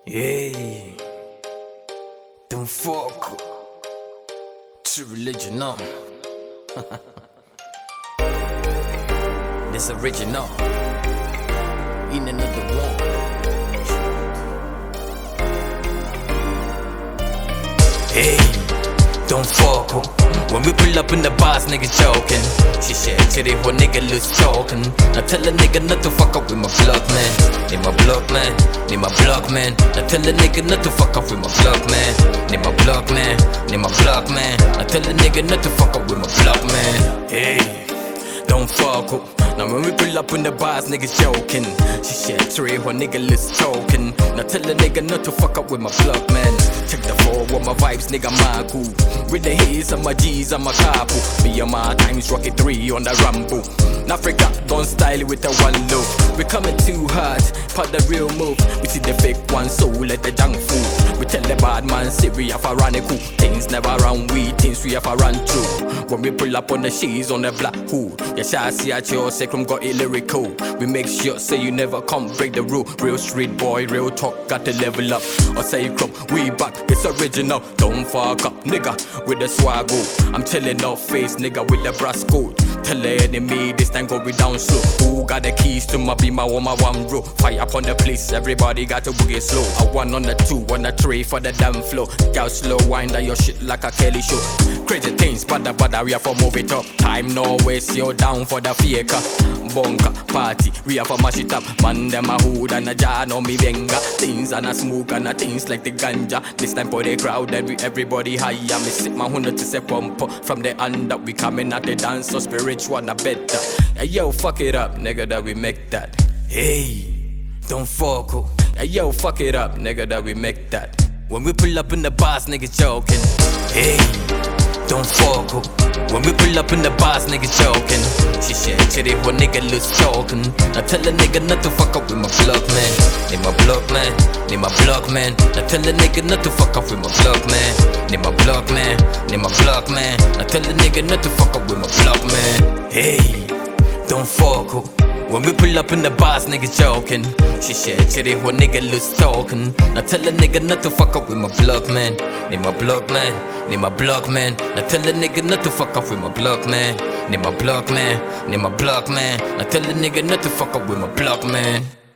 Hey, don't fuck. True religion, no. This original. In another one. Hey, don't fuck. When we pull up in the bars, niggas joking. She said to the whole nigga loose talking. Now tell a nigga not to fuck up with my block, man. Need my block, man. Need my block, man. Now tell a nigga not to fuck up with my block, man. Need my block, man. Need my block, man. Now tell a nigga not to fuck up with my block, man. Hey, don't fuck up. Now when we pull up in the bars, niggas joking. She said three, whole nigga loose talking. Now tell a nigga not to fuck up with my block, man. Check the 4 with my vibes, nigga, my cool. With the H's and my G's and my couple. Me and my times rocket 3 on the Rambo. Africa, gun style with the one look. We coming too hard, part the real move. We see the fake one, so let the junk fool. We tell the bad man, say we have a run it cool. Things never run, we things we have a run through. When we pull up on the she's on the black hood. Yeah, shall see at your sacrum got it lyrical. We make sure say you never come break the rule. Real street boy, real talk, got to level up. Or say come, we back, it's original. Don't fuck up, nigga, with the swaggle. I'm chillin' off face, nigga, with the brass coat. Tell the enemy this time go be down slow. Who got the keys to my beamer or my one row? Fire up on the place, everybody got to boogie slow. A 1 on the 2, on the 3 for the damn flow. Girl slow, wind down your shit like a Kelly show. Crazy things, bada we have to move it up. Time no waste, you down for the faker. Bunker, party, we have to mash it up. Man, them a hood and a jar, no me benga. Things and a smoke and a things like the ganja. This time for the crowd, then we everybody higher. Me sit my 100 to say pump up. From the under, we coming at the dance, so spiritual, I bet that. Hey, yo, fuck it up, nigga, that we make that. Hey, don't fuck up. Hey, yo, fuck it up, nigga, that we make that. When we pull up in the bars, niggas joking. Hey, don't fuck up. When we pull up in the bars, niggas joking. She said to the whole nigga loose talking. Now tell a nigga not to fuck up with my block, man. Need my block, man. Need my block, man. Now tell a nigga not to fuck up with my block, man. Need my block, man. Need my block, man. Now tell a nigga not to fuck up with my block, man. Hey, don't fuck up. When we pull up in the bars, niggas joking. She said to the whole nigga loose talking. Now tell a nigga not to fuck up with my block, man. Need my block, man. Need my block, man. Now tell a nigga not to fuck up with my block, man. Need my block, man. Need my block, man. Now tell a nigga not to fuck up with my block, man.